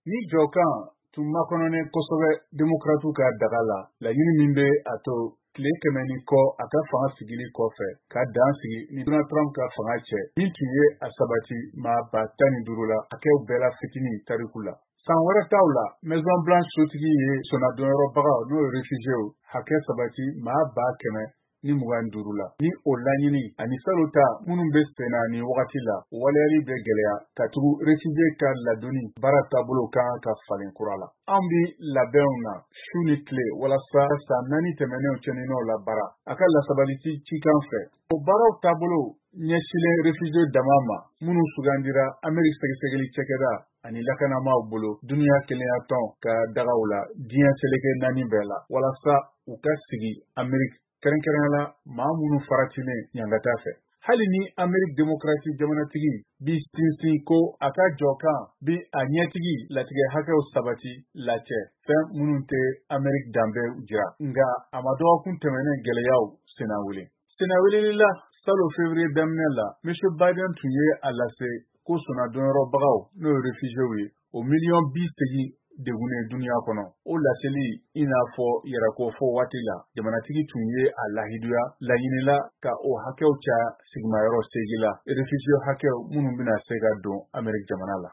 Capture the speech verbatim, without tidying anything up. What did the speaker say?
Ni jɔkan tun makɔnɔnen kosɛbɛ demokratu ka daga la laɲini min bɛ a to tile kɛmɛ ni kɔ a ka fanga sigili kɔfɛ ka dan sigi ni Donald Trump ka fanga cɛ min tun ye a sabati maa ba tan ni duuru la hakɛw bɛɛ la fitinin tariku la. San wɛrɛ taw la Maison Blanche sotigi ye sɔnadɔnyɔrɔbagaw n'o ye réfugiés hakɛ sabati maa ba kɛmɛ ni mugan duuru la. Ni o laɲini ani salo ta minnu bɛ senna ni wagati la waleyali bɛ gɛlɛya ka tugu réfugié ka ladonni baara taabolo kan ka falen kura la. An bi labɛnw na su ni tile walasa san naani tɛmɛnenw cɛninɔw la baara a ka lasabaliti cikan fɛ. O baaraw taabolo ɲɛsilen réfugié dama ma minnu sugandira Amérique sɛgɛsɛgɛli cɛkɛda ani lakanamaw bolo duniya kelenya tɔn ka dagaw la diɲɛ seleke naani bɛɛ la walasa u ka sigi Amérique kɛrɛnkɛrɛnya la maa minnu faratilen ɲangata fɛ. Hali ni Amérique démocratique jamanatigi bi sinsin ko a ka jɔkan bi a ɲɛtigi latigɛ hakɛw sabati lacɛ fɛn minnu tɛ Amérique danbe jira nga a ma dɔgɔkun tɛmɛnen gɛlɛyaw senna wele. Senna weleli la salo février daminɛ la M. Biden tun ye a lase ko sɔnadɔnyɔrɔbagaw n'o ye réfugiés ye o miliyɔn bi segin degunnen duniya kɔnɔ. O laseli i n'a fɔ yɛrɛkofɔ waati la jamanatigi tun ye a lahiduya laɲinila ka o hakɛw caya sigimayɔrɔ segi la réfugié hakɛw minnu bɛna se ka don Amérique jamana la.